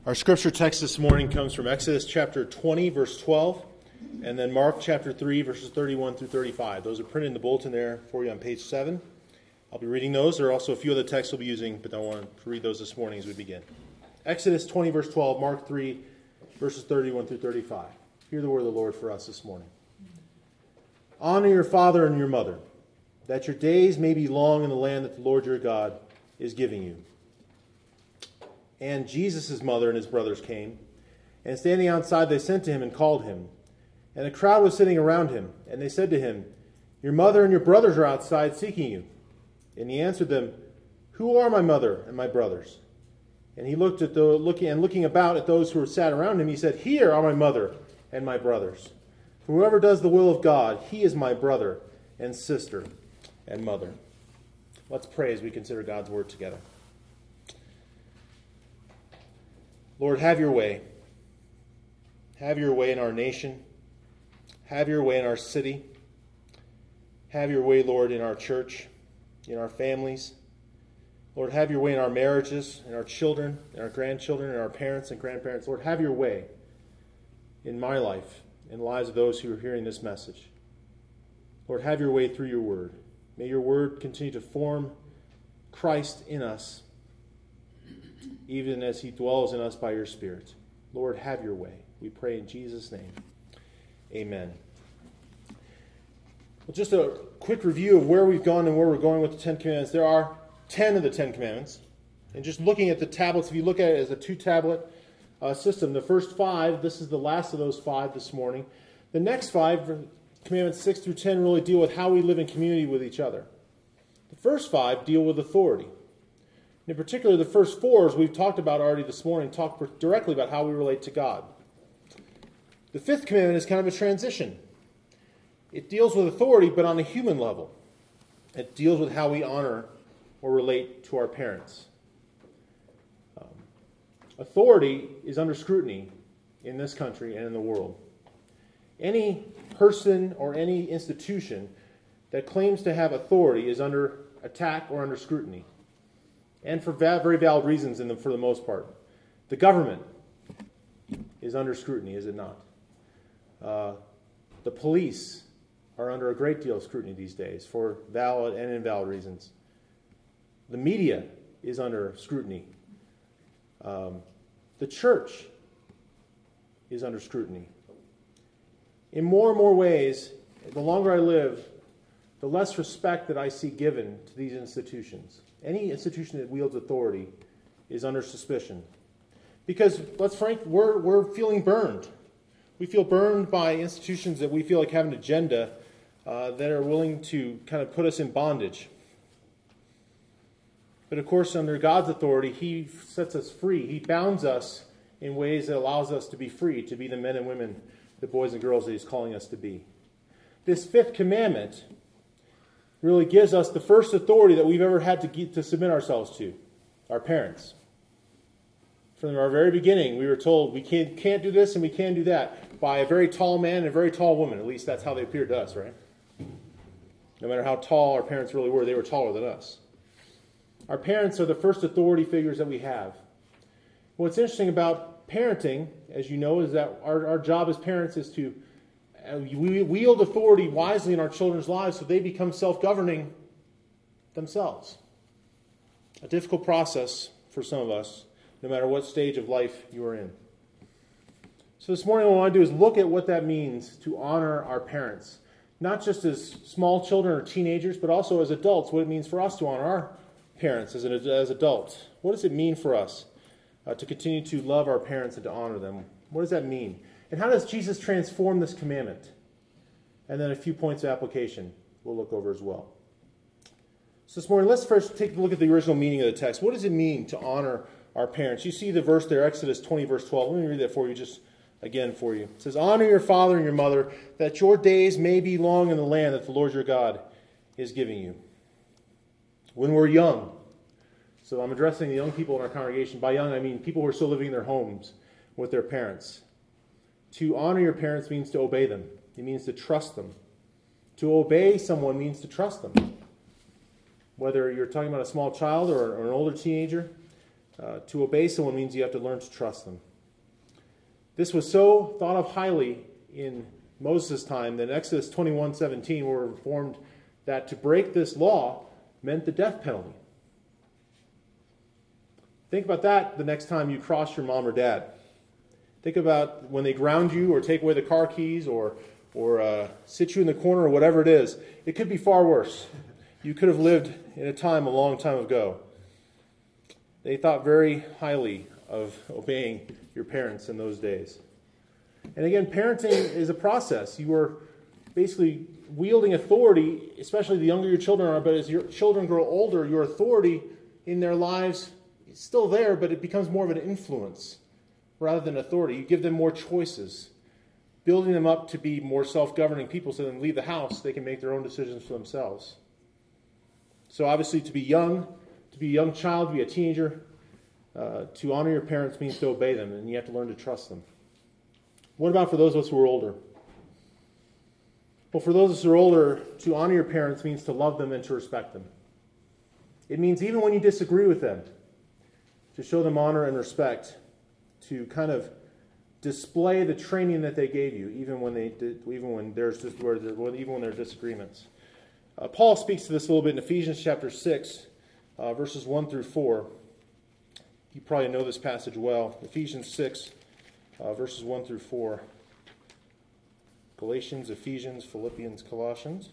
Our scripture text this morning comes from Exodus chapter 20, verse 12, and then Mark chapter 3, verses 31 through 35. Those are printed in the bulletin there for you on page 7. I'll be reading those. There are also a few other texts we'll be using, but I want to read those this morning as we begin. Exodus 20, verse 12, Mark 3, verses 31 through 35. Hear the word of the Lord for us this morning. Honor your father and your mother, that your days may be long in the land that the Lord your God is giving you. And Jesus' mother and his brothers came, and standing outside they sent to him and called him. And a crowd was sitting around him, and they said to him, Your mother and your brothers are outside seeking you. And he answered them, Who are my mother and my brothers? And he looked at looking about at those who were sat around him, he said, Here are my mother and my brothers. For whoever does the will of God, he is my brother and sister and mother. Let's pray as we consider God's word together. Lord, have your way. Have your way in our nation. Have your way in our city. Have your way, Lord, in our church, in our families. Lord, have your way in our marriages, in our children, in our grandchildren, in our parents and grandparents. Lord, have your way in my life, in the lives of those who are hearing this message. Lord, have your way through your word. May your word continue to form Christ in us, even as he dwells in us by your Spirit. Lord, have your way. We pray in Jesus' name. Amen. Well, just a quick review of where we've gone and where we're going with the Ten Commandments. There are 10 of the Ten Commandments. And just looking at the tablets, if you look at it as a two-tablet system, the first 5, this is the last of those 5 this morning. The next 5, Commandments 6 through 10, really deal with how we live in community with each other. The first 5 deal with authority. In particular, the first 4, as we've talked about already this morning, talk directly about how we relate to God. The 5th commandment is kind of a transition. It deals with authority, but on a human level. It deals with how we honor or relate to our parents. Authority is under scrutiny in this country and in the world. Any person or any institution that claims to have authority is under attack or under scrutiny. And for very valid reasons for the most part. The government is under scrutiny, is it not? The police are under a great deal of scrutiny these days for valid and invalid reasons. The media is under scrutiny. The church is under scrutiny. In more and more ways, the longer I live, the less respect that I see given to these institutions. Any institution that wields authority is under suspicion. Because, let's frank, we're feeling burned. We feel burned by institutions that we feel like have an agenda that are willing to kind of put us in bondage. But of course, under God's authority, he sets us free. He bounds us in ways that allows us to be free, to be the men and women, the boys and girls that he's calling us to be. This 5th commandment really gives us the first authority that we've ever had to submit ourselves to, our parents. From our very beginning, we were told we can't do this and we can do that by a very tall man and a very tall woman. At least that's how they appeared to us, right? No matter how tall our parents really were, they were taller than us. Our parents are the first authority figures that we have. What's interesting about parenting, as you know, is that our job as parents is to we wield authority wisely in our children's lives so they become self-governing themselves. A difficult process for some of us, no matter what stage of life you are in. So this morning what I want to do is look at what that means to honor our parents. Not just as small children or teenagers, but also as adults, what it means for us to honor our parents as adults. What does it mean for us to continue to love our parents and to honor them? What does that mean? And how does Jesus transform this commandment? And then a few points of application we'll look over as well. So this morning, let's first take a look at the original meaning of the text. What does it mean to honor our parents? You see the verse there, Exodus 20, verse 12. Let me read that for you, just again for you. It says, Honor your father and your mother, that your days may be long in the land that the Lord your God is giving you. When we're young, so I'm addressing the young people in our congregation. By young, I mean people who are still living in their homes with their parents. To honor your parents means to obey them. It means to trust them. To obey someone means to trust them. Whether you're talking about a small child or an older teenager, To obey someone means you have to learn to trust them. This was so thought of highly in Moses' time that in Exodus 21:17 we're informed that to break this law meant the death penalty. Think about that the next time you cross your mom or dad. Think about when they ground you or take away the car keys or sit you in the corner or whatever it is. It could be far worse. You could have lived in a time a long time ago. They thought very highly of obeying your parents in those days. And again, parenting is a process. You are basically wielding authority, especially the younger your children are, but as your children grow older, your authority in their lives is still there, but it becomes more of an influence rather than authority. You give them more choices, building them up to be more self-governing people so when they leave the house, they can make their own decisions for themselves. So obviously to be a young child, to be a teenager, to honor your parents means to obey them, and you have to learn to trust them. What about for those of us who are older? Well, for those of us who are older, to honor your parents means to love them and to respect them. It means even when you disagree with them, to show them honor and respect, to kind of display the training that they gave you, even when there's disagreements. Paul speaks to this a little bit in Ephesians chapter 6, verses 1 through 4. You probably know this passage well. Ephesians 6, verses 1 through 4. Galatians, Ephesians, Philippians, Colossians.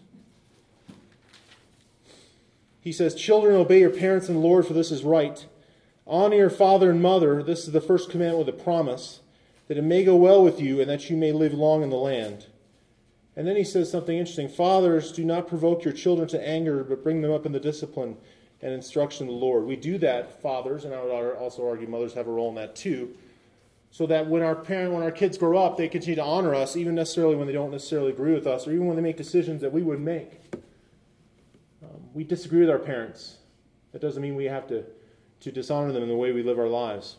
He says, "Children, obey your parents in the Lord, for this is right. Honor your father and mother. This is the first commandment with a promise, that it may go well with you and that you may live long in the land." And then he says something interesting. "Fathers, do not provoke your children to anger, but bring them up in the discipline and instruction of the Lord." We do that, fathers, and I would also argue mothers have a role in that too, so that when our kids grow up, they continue to honor us, even necessarily when they don't necessarily agree with us, or even when they make decisions that we would make. We disagree with our parents. That doesn't mean we have to dishonor them in the way we live our lives.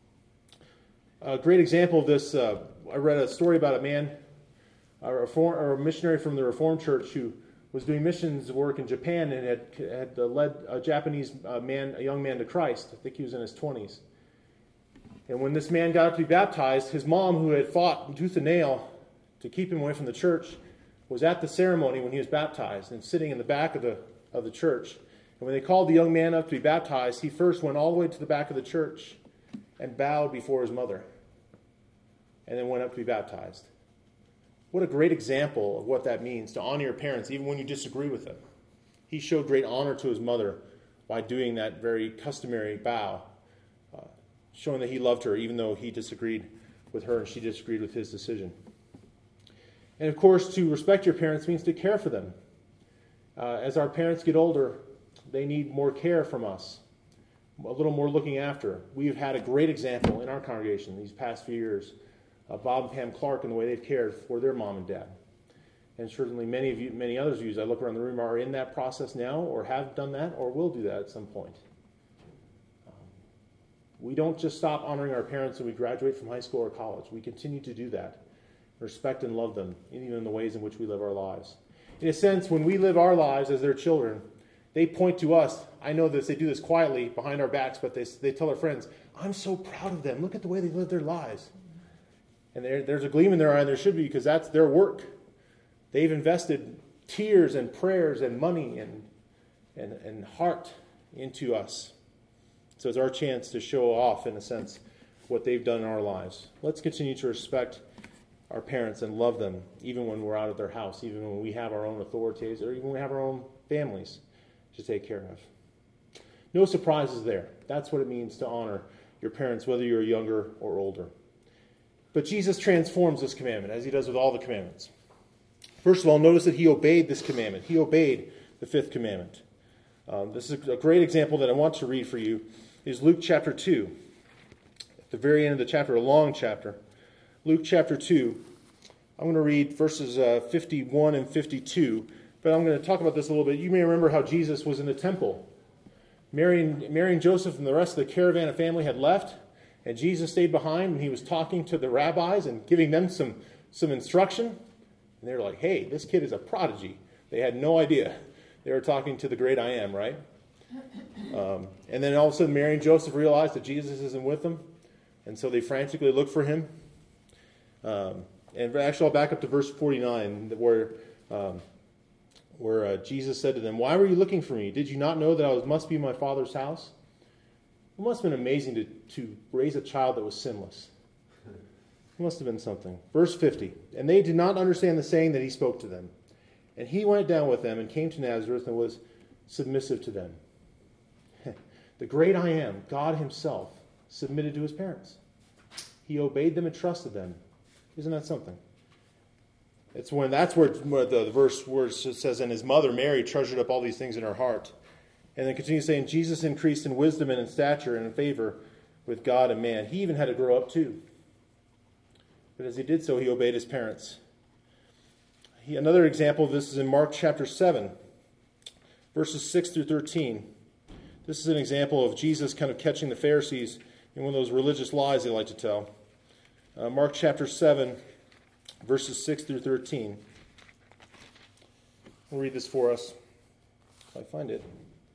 A great example of this, I read a story about a man, a missionary from the Reformed Church who was doing missions work in Japan and had led a Japanese a young man to Christ. I think he was in his 20s. And when this man got up to be baptized, his mom, who had fought tooth and nail to keep him away from the church, was at the ceremony when he was baptized and sitting in the back of the church. And when they called the young man up to be baptized, he first went all the way to the back of the church and bowed before his mother, and then went up to be baptized. What a great example of what that means, to honor your parents even when you disagree with them. He showed great honor to his mother by doing that very customary bow, showing that he loved her even though he disagreed with her and she disagreed with his decision. And of course, to respect your parents means to care for them. As our parents get older, they need more care from us, a little more looking after. We've had a great example in our congregation these past few years of Bob and Pam Clark and the way they've cared for their mom and dad. And certainly many others of you, as I look around the room, are in that process now or have done that or will do that at some point. We don't just stop honoring our parents when we graduate from high school or college. We continue to do that. Respect and love them, even in the ways in which we live our lives. In a sense, when we live our lives as their children, they point to us. I know this, they do this quietly behind our backs, but they tell their friends, "I'm so proud of them. Look at the way they live their lives." And there's a gleam in their eye, and there should be, because that's their work. They've invested tears and prayers and money and heart into us. So it's our chance to show off, in a sense, what they've done in our lives. Let's continue to respect our parents and love them, even when we're out of their house, even when we have our own authorities, or even when we have our own families to take care of. No surprises there. That's what it means to honor your parents, whether you're younger or older. But Jesus transforms this commandment, as he does with all the commandments. First of all, notice that he obeyed this commandment. He obeyed the fifth commandment. This is a great example that I want to read for you. Is Luke chapter 2. At the very end of the chapter, a long chapter. Luke chapter 2. I'm going to read verses 51 and 52. But I'm going to talk about this a little bit. You may remember how Jesus was in the temple. Mary and Joseph and the rest of the caravan of family had left. And Jesus stayed behind and he was talking to the rabbis and giving them some instruction. And they were like, "Hey, this kid is a prodigy." They had no idea. They were talking to the great I Am, right? And then all of a sudden Mary and Joseph realize that Jesus isn't with them. And so they frantically look for him. And actually I'll back up to verse 49 where Jesus said to them, "Why were you looking for me? Did you not know that I must be in my Father's house?" It must have been amazing to raise a child that was sinless. It must have been something. Verse 50, "And they did not understand the saying that he spoke to them. And he went down with them and came to Nazareth and was submissive to them." The great I am, God himself, submitted to his parents. He obeyed them and trusted them. Isn't that something? That's where the verse where it says, "And his mother Mary treasured up all these things in her heart." And then continues saying, "Jesus increased in wisdom and in stature and in favor with God and man." He even had to grow up too. But as he did so, he obeyed his parents. Another example of this is in Mark chapter 7, verses 6 through 13. This is an example of Jesus kind of catching the Pharisees in one of those religious lies they like to tell. Mark chapter 7, verses 6 through 13. I'll read this for us, if I find it.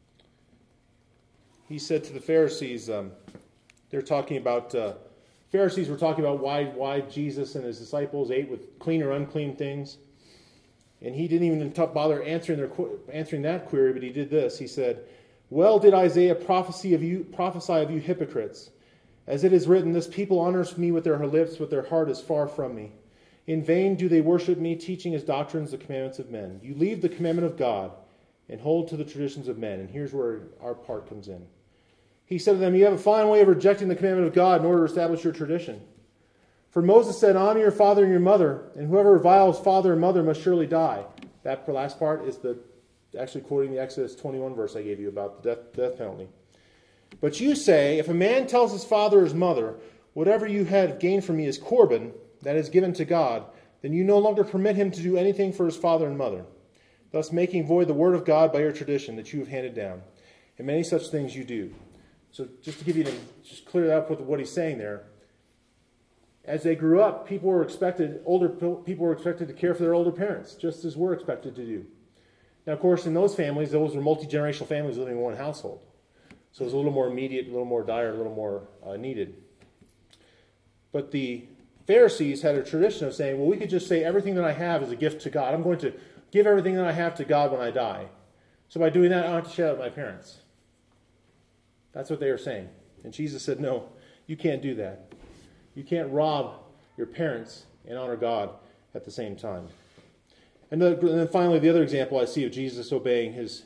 He said to the Pharisees, they're talking about, Pharisees were talking about why Jesus and his disciples ate with clean or unclean things. And he didn't even bother answering that query, but he did this. He said, "Well did Isaiah prophesy of you hypocrites. As it is written, this people honors me with their lips, but their heart is far from me. In vain do they worship me, teaching as doctrines the commandments of men. You leave the commandment of God and hold to the traditions of men." And here's where our part comes in. He said to them, "You have a fine way of rejecting the commandment of God in order to establish your tradition. For Moses said, 'Honor your father and your mother, and whoever reviles father and mother must surely die.'" That last part is actually quoting the Exodus 21 verse I gave you about the death penalty. "But you say, if a man tells his father or his mother, 'Whatever you have gained from me is Corban,' that is given to God, then you no longer permit him to do anything for his father and mother, thus making void the word of God by your tradition that you have handed down. And many such things you do." So just to give you, just clear that up with what he's saying there. As they grew up, older people were expected to care for their older parents, just as we're expected to do. Now, of course, in those families, those were multi-generational families living in one household. So it was a little more immediate, a little more dire, a little more needed. But the Pharisees had a tradition of saying, well, we could just say everything that I have is a gift to God. I'm going to give everything that I have to God when I die. So by doing that, I don't have to share it with my parents. That's what they were saying. And Jesus said, no, you can't do that. You can't rob your parents and honor God at the same time. And then finally, the other example I see of Jesus obeying this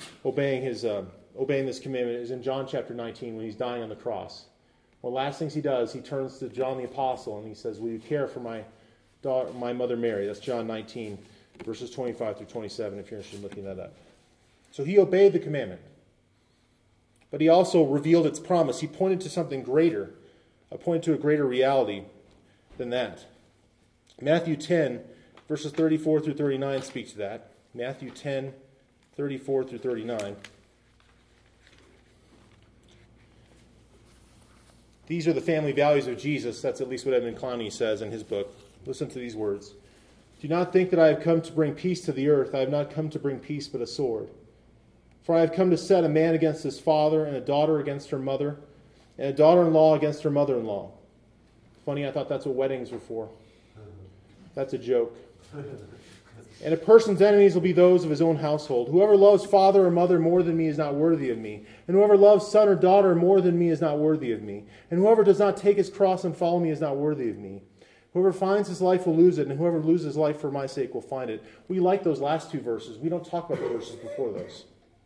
commandment is in John chapter 19 when he's dying on the cross. One of the last things he does, he turns to John the Apostle and he says, "Will you care for my mother Mary?" That's John 19, verses 25 through 27, if you're interested in looking that up. So he obeyed the commandment. But he also revealed its promise. He pointed to something greater, pointed to a greater reality than that. Matthew 10, verses 34 through 39 speak to that. Matthew 10, 34 through 39. These are the family values of Jesus. That's at least what Edmund Clowney says in his book. Listen to these words. "Do not think that I have come to bring peace to the earth. I have not come to bring peace, but a sword. For I have come to set a man against his father, and a daughter against her mother, and a daughter-in-law against her mother-in-law." Funny, I thought that's what weddings were for. That's a joke. "And a person's enemies will be those of his own household. Whoever loves father or mother more than me is not worthy of me. And whoever loves son or daughter more than me is not worthy of me. And whoever does not take his cross and follow me is not worthy of me. Whoever finds his life will lose it, and whoever loses his life for my sake will find it." We like those last two verses. We don't talk about the verses before those.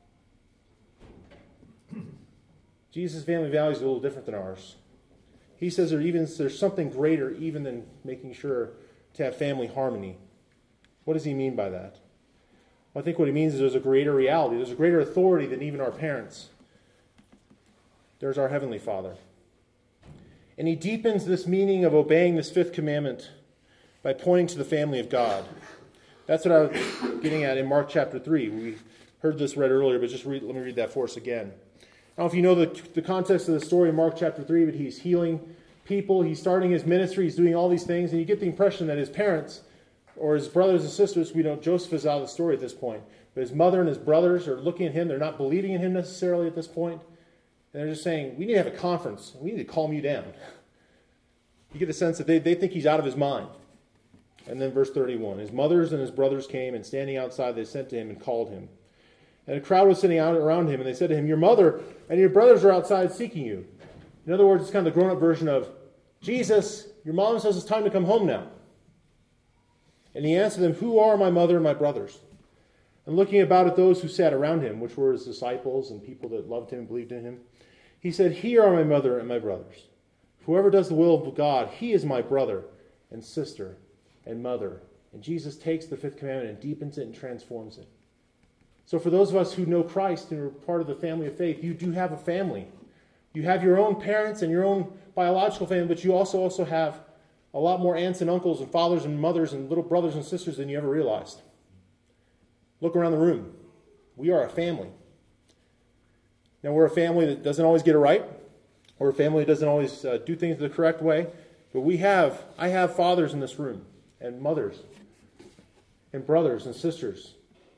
Jesus' family values are a little different than ours. He says there's something greater even than making sure to have family harmony. What does he mean by that? Well, I think what he means is there's a greater reality. There's a greater authority than even our parents. There's our Heavenly Father. And he deepens this meaning of obeying this fifth commandment by pointing to the family of God. That's what I was getting at in Mark chapter 3. We heard this read earlier, but let me read that for us again. I don't know if you know the context of the story in Mark chapter 3, but he's healing people. He's starting his ministry. He's doing all these things. And you get the impression that his parents or his brothers and sisters, we know Joseph is out of the story at this point, But his mother and his brothers are looking at him. They're not believing in him necessarily at this point. And they're just saying, we need to have a conference. We need to calm you down. You get the sense that they think he's out of his mind. And then verse 31, his mothers and his brothers came, and standing outside they sent to him and called him. And a crowd was sitting out around him, and they said to him, your mother and your brothers are outside seeking you. In other words, it's kind of the grown-up version of, Jesus, your mom says it's time to come home now. And he answered them, who are my mother and my brothers? And looking about at those who sat around him, which were his disciples and people that loved him and believed in him, he said, here are my mother and my brothers. Whoever does the will of God, he is my brother and sister and mother. And Jesus takes the fifth commandment and deepens it and transforms it. So for those of us who know Christ and are part of the family of faith, you do have a family. You have your own parents and your own biological family, but you also have a lot more aunts and uncles and fathers and mothers and little brothers and sisters than you ever realized. Look around the room. We are a family. Now, we're a family that doesn't always get it right. We're a family that doesn't always do things the correct way. But I have fathers in this room, and mothers, and brothers and sisters,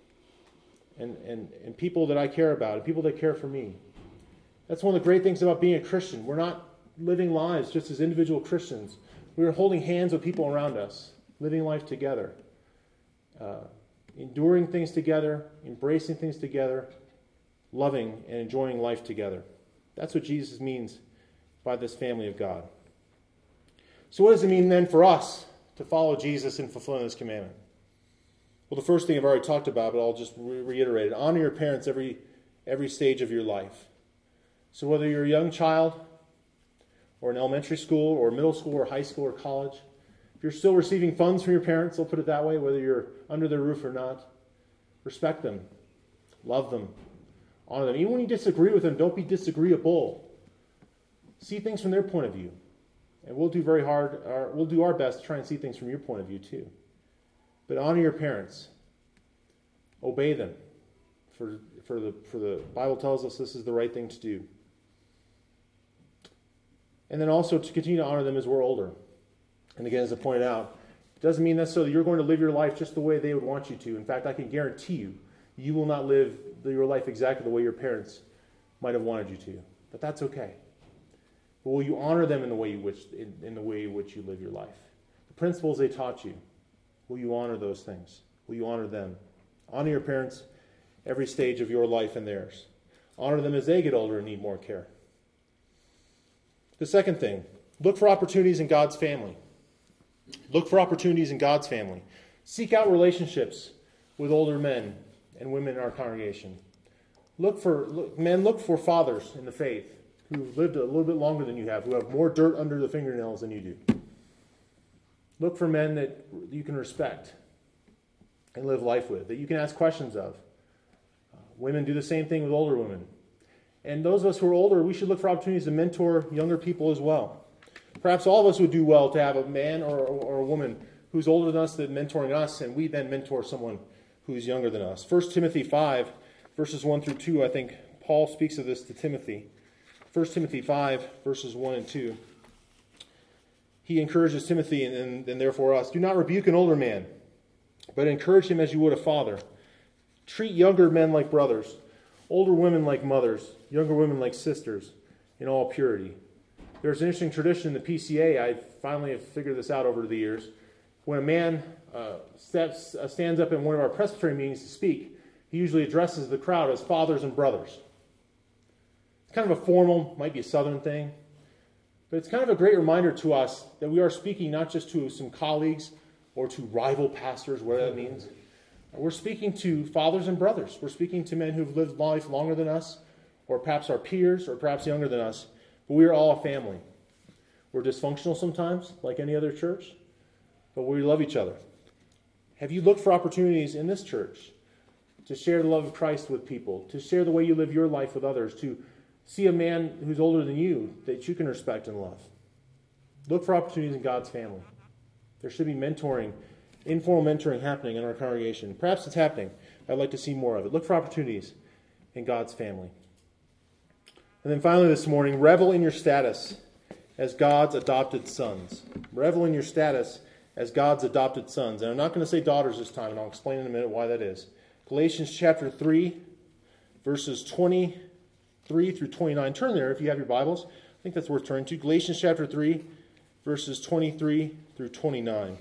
and people that I care about, and people that care for me. That's one of the great things about being a Christian. We're not living lives just as individual Christians. We're holding hands with people around us, living life together, enduring things together, embracing things together, loving and enjoying life together. That's what Jesus means by this family of God. So what does it mean then for us to follow Jesus in fulfilling this commandment? Well, the first thing I've already talked about, but I'll just reiterate it. Honor your parents every stage of your life. So whether you're a young child, or in elementary school, or middle school, or high school, or college, if you're still receiving funds from your parents, I'll put it that way, whether you're under their roof or not, respect them, love them, honor them. Even when you disagree with them, don't be disagreeable. See things from their point of view. And we'll do our best to try and see things from your point of view too. But honor your parents. Obey them. For the Bible tells us this is the right thing to do. And then also to continue to honor them as we're older. And again, as I pointed out, it doesn't mean necessarily you're going to live your life just the way they would want you to. In fact, I can guarantee you, you will not live your life exactly the way your parents might have wanted you to. But that's okay. But will you honor them in the way in which you live your life? The principles they taught you, will you honor those things? Will you honor them? Honor your parents every stage of your life and theirs. Honor them as they get older and need more care. The second thing, look for opportunities in God's family. Look for opportunities in God's family. Seek out relationships with older men and women in our congregation. Look for fathers in the faith who've lived a little bit longer than you have, who have more dirt under the fingernails than you do. Look for men that you can respect and live life with, that you can ask questions of. Women do the same thing with older women. And those of us who are older, we should look for opportunities to mentor younger people as well. Perhaps all of us would do well to have a man or a woman who's older than us than mentoring us, and we then mentor someone who's younger than us. 1 Timothy 5, verses 1 through 2, I think Paul speaks of this to Timothy. 1 Timothy 5, verses 1 and 2. He encourages Timothy and therefore us, do not rebuke an older man, but encourage him as you would a father. Treat younger men like brothers, older women like mothers, younger women like sisters, in all purity. There's an interesting tradition in the PCA. I finally have figured this out over the years. When a man stands up in one of our Presbyterian meetings to speak, he usually addresses the crowd as fathers and brothers. It's kind of a formal, might be a southern thing, but it's kind of a great reminder to us that we are speaking not just to some colleagues or to rival pastors, whatever that means. We're speaking to fathers and brothers. We're speaking to men who've lived life longer than us, or perhaps our peers, or perhaps younger than us. But we are all a family. We're dysfunctional sometimes, like any other church, but we love each other. Have you looked for opportunities in this church to share the love of Christ with people, to share the way you live your life with others, to see a man who's older than you that you can respect and love? Look for opportunities in God's family. There should be mentoring, informal mentoring happening in our congregation. Perhaps it's happening. I'd like to see more of it. Look for opportunities in God's family. And then finally this morning, revel in your status as God's adopted sons. Revel in your status as God's adopted sons. And I'm not going to say daughters this time, and I'll explain in a minute why that is. Galatians chapter 3, verses 23 through 29. Turn there if you have your Bibles. I think that's worth turning to. Galatians chapter 3, verses 23 through 29.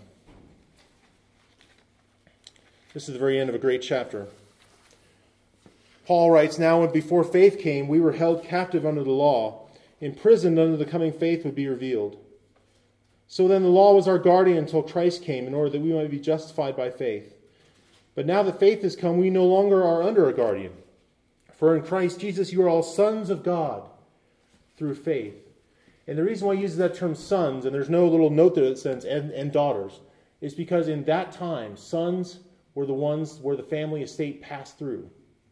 This is the very end of a great chapter. Paul writes, "Now when before faith came, we were held captive under the law, imprisoned until the coming faith would be revealed. So then the law was our guardian until Christ came, in order that we might be justified by faith. But now that faith has come, we no longer are under a guardian. For in Christ Jesus you are all sons of God through faith." And the reason why he uses that term sons, and there's no little note there that says and daughters, is because in that time, sons were the ones where the family estate passed through.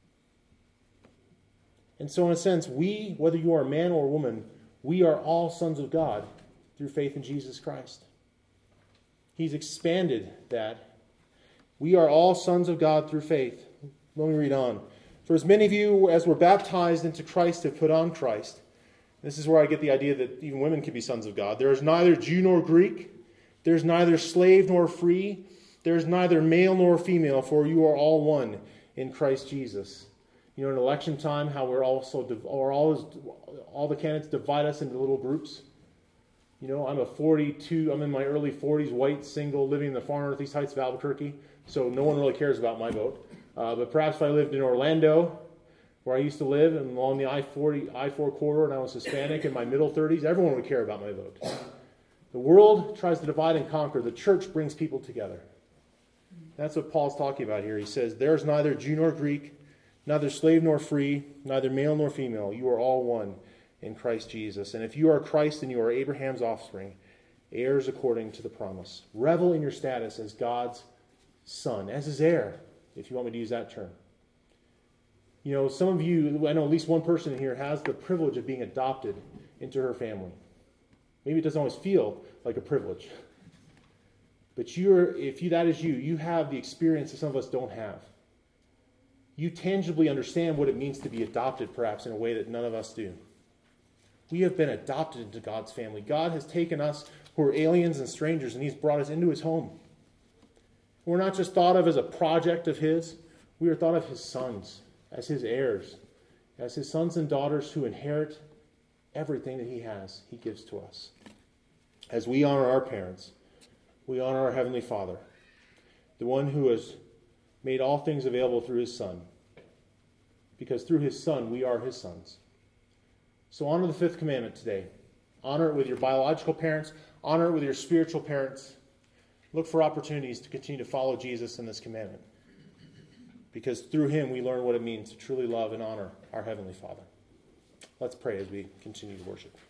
And so in a sense, we, whether you are a man or a woman, we are all sons of God through faith in Jesus Christ. He's expanded that. We are all sons of God through faith. Let me read on. "For as many of you as were baptized into Christ have put on Christ." This is where I get the idea that even women can be sons of God. "There is neither Jew nor Greek. There is neither slave nor free. There is neither male nor female, for you are all one in Christ Jesus." You know, in election time, how we're also, all the candidates divide us into little groups. You know, I'm in my early 40s, white, single, living in the far northeast heights of Albuquerque, so no one really cares about my vote. But perhaps if I lived in Orlando, where I used to live, and along the I-4 corridor, and I was Hispanic in my middle 30s, everyone would care about my vote. The world tries to divide and conquer. The church brings people together. That's what Paul's talking about here. He says, "There's neither Jew nor Greek, neither slave nor free, neither male nor female. You are all one in Christ Jesus. And if you are Christ, then you are Abraham's offspring, heirs according to the promise." Revel in your status as God's son, as his heir, if you want me to use that term. You know, some of you, I know at least one person here has the privilege of being adopted into her family. Maybe it doesn't always feel like a privilege. But that is you, you have the experience that some of us don't have. You tangibly understand what it means to be adopted, perhaps, in a way that none of us do. We have been adopted into God's family. God has taken us who are aliens and strangers, and he's brought us into his home. We're not just thought of as a project of his. We are thought of his sons, as his heirs, as his sons and daughters who inherit everything that he has, he gives to us. As we honor our parents, we honor our Heavenly Father, the one who has made all things available through his Son. Because through his Son, we are his sons. So honor the fifth commandment today. Honor it with your biological parents. Honor it with your spiritual parents. Look for opportunities to continue to follow Jesus in this commandment. Because through him, we learn what it means to truly love and honor our Heavenly Father. Let's pray as we continue to worship.